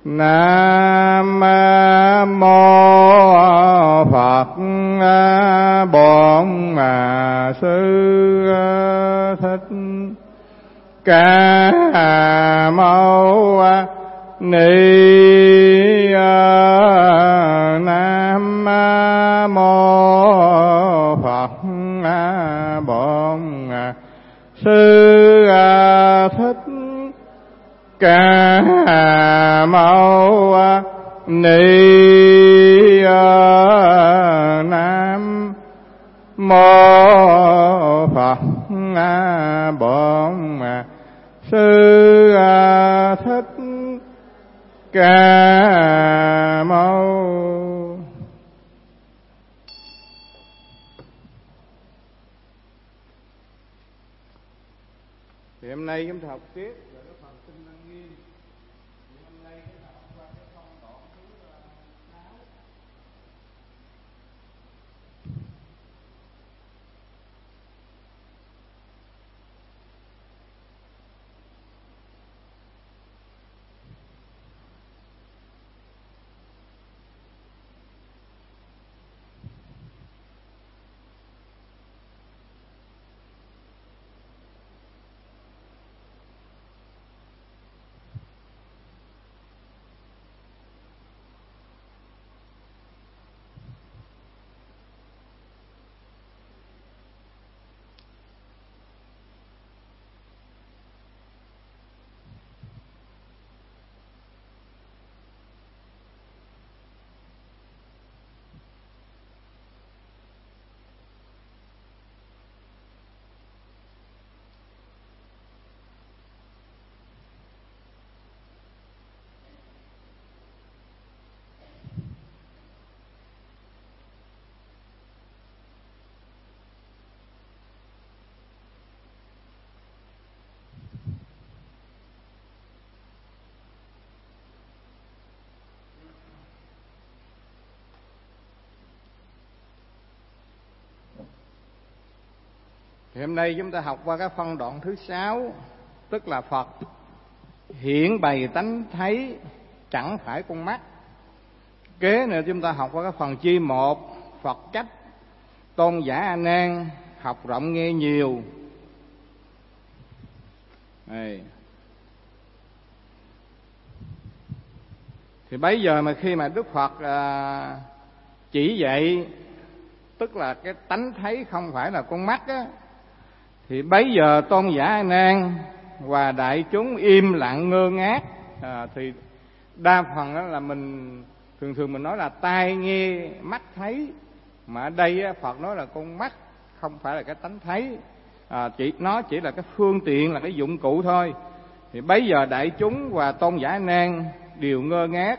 Nam mô Phật Bổn Sư Thích Ca Mâu Ni. Nam mô Phật Bổn Sư Thích Ca Mâu Ni. Nam mô Phật Bổn Sư Thích Ca Mâu. Thì hôm nay chúng ta học tiếp về cái phần Kinh Lăng Nghiêm. Thì hôm nay chúng ta học qua cái phân đoạn thứ 6. Thì hôm nay chúng ta học qua cái phân đoạn thứ 6, tức là Phật hiện bày tánh thấy chẳng phải con mắt. Kế nữa chúng ta học qua cái phần chi 1, Phật trách tôn giả A Nan học rộng nghe nhiều. Đây. Thì bây giờ mà khi mà Đức Phật chỉ dạy, tức là cái tánh thấy không phải là con mắt á, thì bấy giờ tôn giả A Nan và đại chúng im lặng ngơ ngác. Thì đa phần đó là mình thường mình nói là tai nghe mắt thấy, mà ở đây Phật nói là con mắt không phải là cái tánh thấy, nó chỉ là cái phương tiện, là cái dụng cụ thôi. Thì bấy giờ đại chúng và tôn giả A Nan đều ngơ ngác.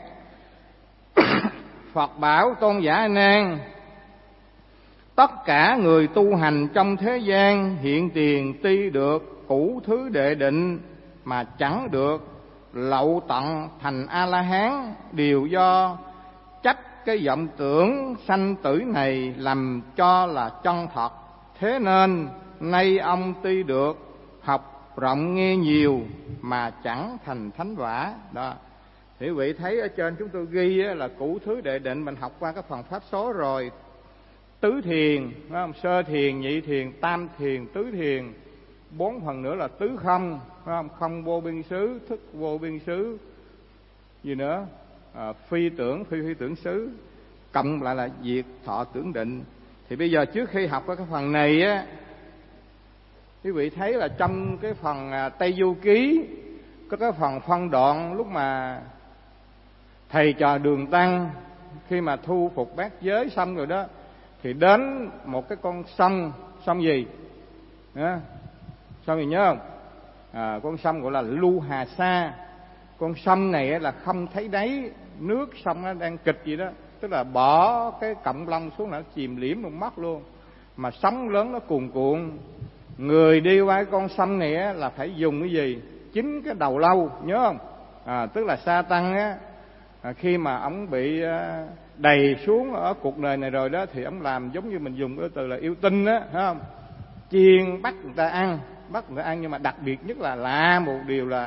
Phật bảo tôn giả A Nan: tất cả người tu hành trong thế gian hiện tiền tuy được cũ thứ đệ định mà chẳng được lậu tận thành A-la-hán, đều do trách cái vọng tưởng sanh tử này làm cho là chân thật. Thế nên nay ông tuy được học rộng nghe nhiều mà chẳng thành thánh quả. Đó. Thì quý vị thấy ở trên chúng tôi ghi là cũ thứ đệ định, mình học qua cái phần pháp số rồi. Tứ thiền, phải không? Sơ thiền, nhị thiền, tam thiền, tứ thiền. 4 phần nữa là tứ không, phải không? Không vô biên xứ, thức vô biên xứ, gì nữa, phi tưởng, phi tưởng xứ, cộng lại là diệt thọ tưởng định. Thì bây giờ trước khi học cái phần này á, quý vị thấy là trong cái phần Tây Du Ký có cái phần phân đoạn lúc mà thầy trò Đường Tăng khi mà thu phục bát giới xong rồi đó, thì đến một cái con sông gì? Sông gì nhớ không? Con sông gọi là Lu Hà Sa. Con sông này là không thấy đáy, nước sông nó đang kịch gì đó, tức là bỏ cái cọng lông xuống là nó chìm liễm một mắt luôn, mà sóng lớn nó cuồn cuộn. Người đi qua con sông này là phải dùng cái gì? Chính cái đầu lâu, nhớ không? Tức là Sa Tăng á, khi mà ông bị đầy xuống ở cuộc đời này rồi đó, thì ông làm giống như mình dùng cái từ là yêu tinh á, thấy không? Chiên bắt người ta ăn, nhưng mà đặc biệt nhất là lạ một điều là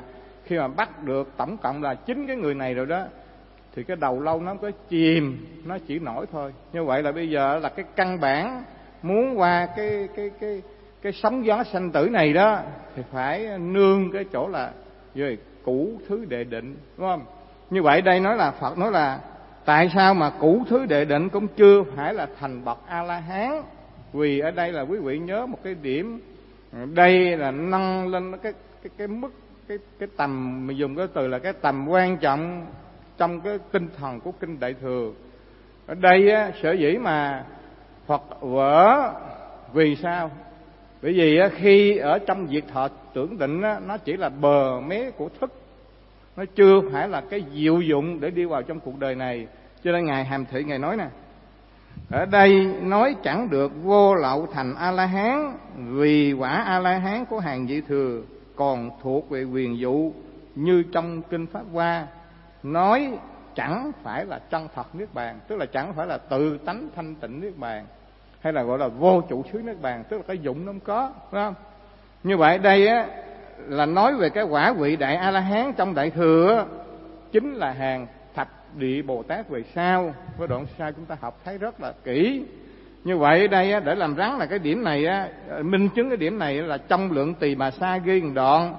khi mà bắt được tổng cộng là 9 cái người này rồi đó, thì cái đầu lâu nó không có chìm, nó chỉ nổi thôi. Như vậy là bây giờ là cái căn bản muốn qua cái sóng gió sanh tử này đó, thì phải nương cái chỗ là về cũ thứ đệ định, đúng không? Như vậy đây nói là Phật nói là tại sao mà cũ thứ đệ định cũng chưa phải là thành bậc A La Hán? Vì ở đây là quý vị nhớ một cái điểm, đây là nâng lên cái mức cái tầm, mình dùng cái từ là cái tầm quan trọng trong cái tinh thần của kinh Đại Thừa. Ở đây á, sở dĩ mà Phật vỡ vì sao? Bởi vì á, khi ở trong việc thọ tưởng định á, nó chỉ là bờ mé của thức, nó chưa phải là cái diệu dụng để đi vào trong cuộc đời này. Cho nên Ngài Hàm Thị Ngài nói nè, ở đây nói chẳng được vô lậu thành A-la-hán, vì quả A-la-hán của hàng vị thừa còn thuộc về quyền dụ, như trong kinh Pháp Hoa nói chẳng phải là chân thật niết bàn, tức là chẳng phải là tự tánh thanh tịnh niết bàn, hay là gọi là vô trụ xứ niết bàn, tức là cái dụng nó không có, phải không? Như vậy đây á là nói về cái quả vị đại A-la-hán trong Đại Thừa á, chính là hàng thập địa Bồ Tát về sau. Với đoạn sau chúng ta học thấy rất là kỹ. Như vậy ở đây á, để làm rắn là cái điểm này á, minh chứng cái điểm này là trong Lượng Tỳ Bà Sa ghi một đoạn: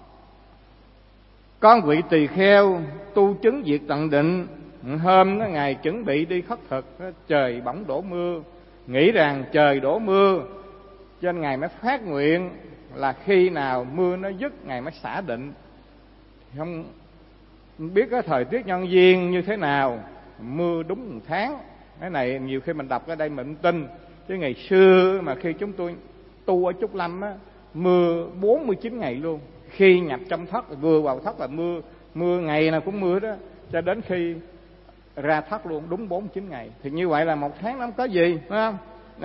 con vị tỳ kheo tu chứng diệt tận định, hôm đó Ngài chuẩn bị đi khất thực, trời bỗng đổ mưa, nghĩ rằng trời đổ mưa, cho nên Ngài mới phát nguyện là khi nào mưa nó dứt Ngài mới xả định. Không biết cái thời tiết nhân duyên như thế nào, mưa đúng 1 tháng. Cái này nhiều khi mình đọc ở đây mình không tin, chứ ngày xưa mà khi chúng tôi tu ở Trúc Lâm á, mưa 49 ngày luôn. Khi nhập trong thất, vừa vào thất là mưa ngày nào cũng mưa đó, cho đến khi ra thất luôn, đúng 49 ngày. Thì như vậy là 1 tháng nó không có gì, phải không?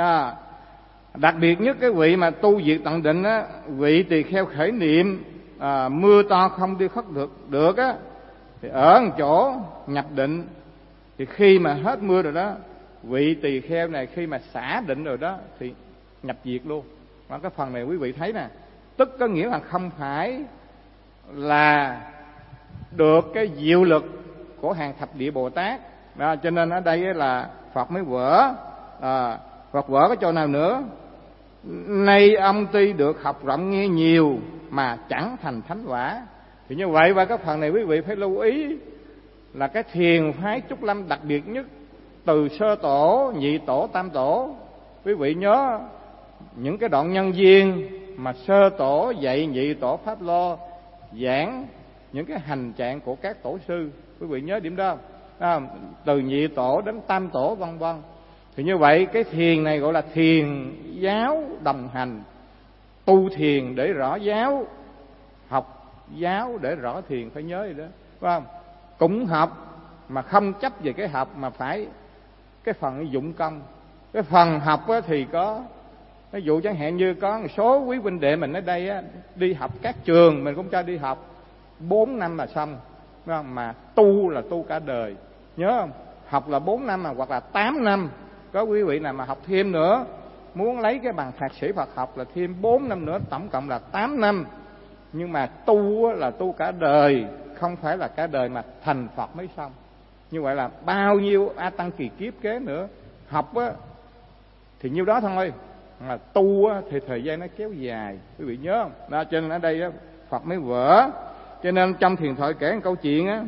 Đặc biệt nhất cái vị mà tu diệt tận định á, vị tỳ kheo khởi niệm mưa to không đi khất được á, thì ở một chỗ nhập định, thì khi mà hết mưa rồi đó, vị tỳ kheo này khi mà xả định rồi đó thì nhập diệt luôn. Và cái phần này quý vị thấy nè, tức có nghĩa là không phải là được cái diệu lực của hàng thập địa Bồ Tát đó. Cho nên ở đây là Phật mới vỡ. Phật vỡ cái chỗ nào nữa? Nay ông tuy được học rộng nghe nhiều mà chẳng thành thánh quả. Thì như vậy qua cái phần này quý vị phải lưu ý là cái thiền phái Trúc Lâm đặc biệt nhất, từ sơ tổ, nhị tổ, tam tổ. Quý vị nhớ những cái đoạn nhân duyên mà sơ tổ dạy nhị tổ Pháp Lo giảng những cái hành trạng của các tổ sư, quý vị nhớ điểm đó không? Từ nhị tổ đến tam tổ vân vân. Thì như vậy cái thiền này gọi là thiền giáo đồng hành, tu thiền để rõ giáo, học giáo để rõ thiền, phải nhớ gì đó, phải không? Cũng học mà không chấp về cái học, mà phải cái phần dụng công. Cái phần học á thì có, ví dụ chẳng hạn như có một số quý huynh đệ mình ở đây á, đi học các trường mình cũng cho đi học 4 năm là xong, phải không? Mà tu là tu cả đời, nhớ không? Học là 4 năm mà hoặc là 8 năm. Có quý vị nào mà học thêm nữa, muốn lấy cái bằng thạc sĩ Phật học là thêm 4 năm nữa, tổng cộng là 8 năm. Nhưng mà tu là tu cả đời, không phải là cả đời mà thành Phật mới xong. Như vậy là bao nhiêu A Tăng kỳ kiếp kế nữa. Học á thì nhiêu đó thôi, mà tu á thì thời gian nó kéo dài, quý vị nhớ không? Đó, cho nên ở đây á, Phật mới vỡ. Cho nên trong thiền thoại kể một câu chuyện á,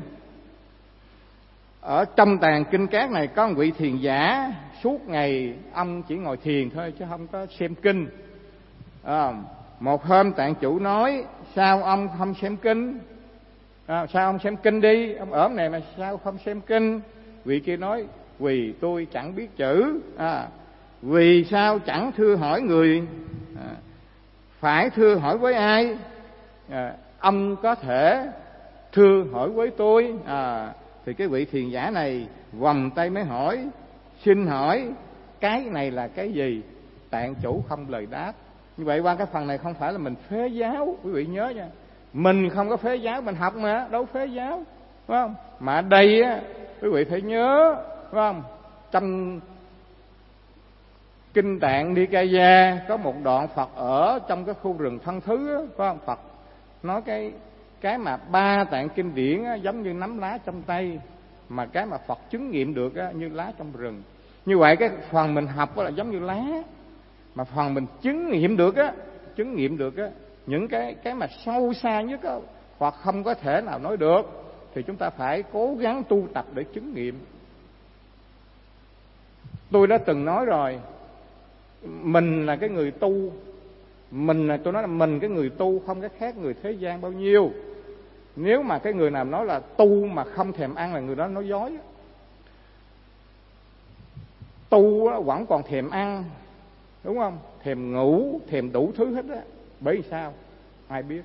ở trong tàng kinh cát này có một vị thiền giả, suốt ngày ông chỉ ngồi thiền thôi chứ không có xem kinh. Một hôm tạng chủ nói: sao ông không xem kinh? Sao ông xem kinh đi, ông ổn này mà sao không xem kinh? Vị kia nói: vì tôi chẳng biết chữ. Vì sao chẳng thưa hỏi người? Phải thưa hỏi với ai? Ông có thể thưa hỏi với tôi. Thì cái vị thiền giả này vòng tay mới hỏi: xin hỏi cái này là cái gì? Tạng chủ không lời đáp. Như vậy qua cái phần này không phải là mình phế giáo, quý vị nhớ nha. Mình không có phế giáo, mình học mà đâu phế giáo, phải không? Mà ở đây á, quý vị phải nhớ, phải không? Trong kinh Tạng Nikaya có một đoạn Phật ở trong cái khu rừng Thân Thứ á, phải không? Phật nói cái mà ba tạng kinh điển á, giống như nắm lá trong tay, mà cái mà Phật chứng nghiệm được á, như lá trong rừng. Như vậy cái phần mình học là giống như lá, mà phần mình chứng nghiệm được á, những cái mà sâu xa nhất á, hoặc không có thể nào nói được, thì chúng ta phải cố gắng tu tập để chứng nghiệm. Tôi đã từng nói rồi, mình là cái người tu, tôi nói là mình cái người tu không có khác người thế gian bao nhiêu. Nếu mà cái người nào nói là tu mà không thèm ăn là người đó nói dối. Tu vẫn còn thèm ăn, đúng không? Thèm ngủ, thèm đủ thứ hết á. Bởi vì sao? Ai biết?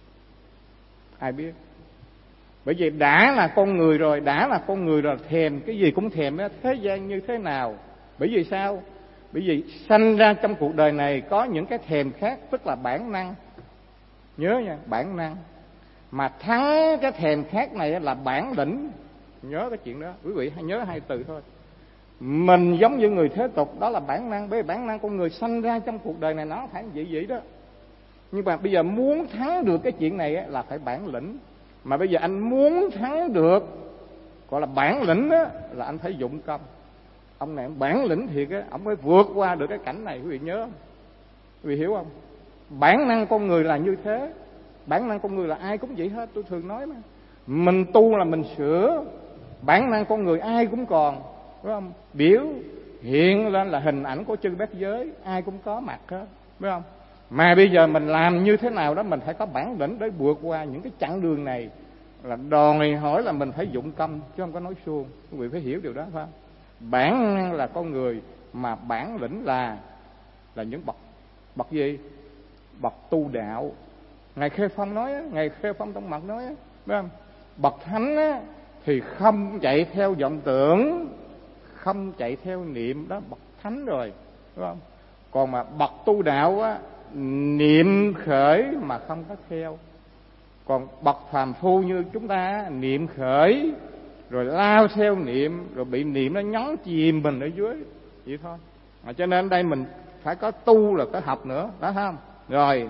Bởi vì đã là con người rồi, thèm cái gì cũng thèm á. Thế gian như thế nào? Bởi vì sao? Bởi vì sanh ra trong cuộc đời này có những cái thèm khác, tức là bản năng. Nhớ nha, bản năng. Mà thắng cái thèm khác này là bản lĩnh. Nhớ cái chuyện đó, quý vị hãy nhớ hai từ thôi. Mình giống như người thế tục, đó là bản năng. Bởi vì bản năng con người sanh ra trong cuộc đời này nó phải vậy đó. Nhưng mà bây giờ muốn thắng được cái chuyện này là phải bản lĩnh. Mà bây giờ anh muốn thắng được, gọi là bản lĩnh đó, là anh phải dụng công. Ông này bản lĩnh thiệt á, ông mới vượt qua được cái cảnh này. Quý vị nhớ không? Quý vị hiểu không? Bản năng con người là như thế. Bản năng con người là ai cũng vậy hết. Tôi thường nói mà, mình tu là mình sửa. Bản năng con người ai cũng còn, đúng không? Biểu hiện lên là hình ảnh của chư bát giới, ai cũng có mặt hết, đúng không? Mà bây giờ mình làm như thế nào đó, mình phải có bản lĩnh để vượt qua những cái chặng đường này, là đòi hỏi là mình phải dụng công, chứ không có nói suông. Quý vị phải hiểu điều đó, phải không? Bản năng là con người, mà bản lĩnh là những bậc gì? Bậc tu đạo. Ngài Khê Phong nói, Ngài Khê Phong Tông Mật nói, phải không? Bậc thánh á, thì không chạy theo vọng tưởng, không chạy theo niệm, đó bậc thánh rồi, đúng không? Còn mà bậc tu đạo á, niệm khởi mà không có theo. Còn bậc phàm phu như chúng ta, niệm khởi rồi lao theo niệm, rồi bị niệm nó nhấn chìm mình ở dưới, vậy thôi. Cho nên đây mình phải có tu là có học nữa, đó không? Rồi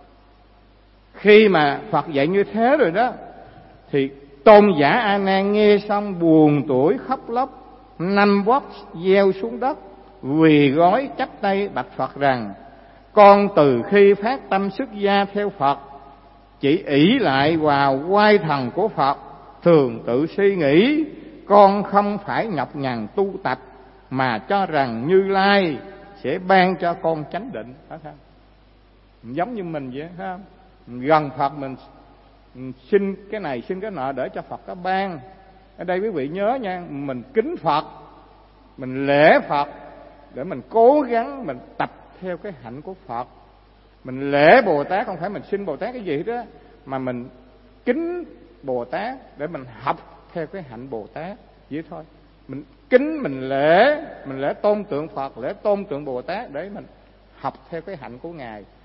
khi mà Phật dạy như thế rồi đó, thì tôn giả A Nan nghe xong buồn tủi khóc lóc, nằm vót gieo xuống đất, quỳ gối chắp tay bạch Phật rằng: con từ khi phát tâm xuất gia theo Phật, chỉ ỷ lại vào oai thần của Phật, thường tự suy nghĩ con không phải nhọc nhằn tu tập, mà cho rằng Như Lai sẽ ban cho con chánh định. Phải không? Giống như mình vậy, phải không? Gần Phật mình xin cái này xin cái nọ để cho Phật có ban. Ở đây quý vị nhớ nha, mình kính Phật, mình lễ Phật để mình cố gắng mình tập theo cái hạnh của Phật. Mình lễ Bồ Tát không phải mình xin Bồ Tát cái gì đó, mà mình kính Bồ Tát để mình học theo cái hạnh Bồ Tát, vậy thôi. Mình kính, mình lễ tôn tượng Phật, lễ tôn tượng Bồ Tát để mình học theo cái hạnh của Ngài.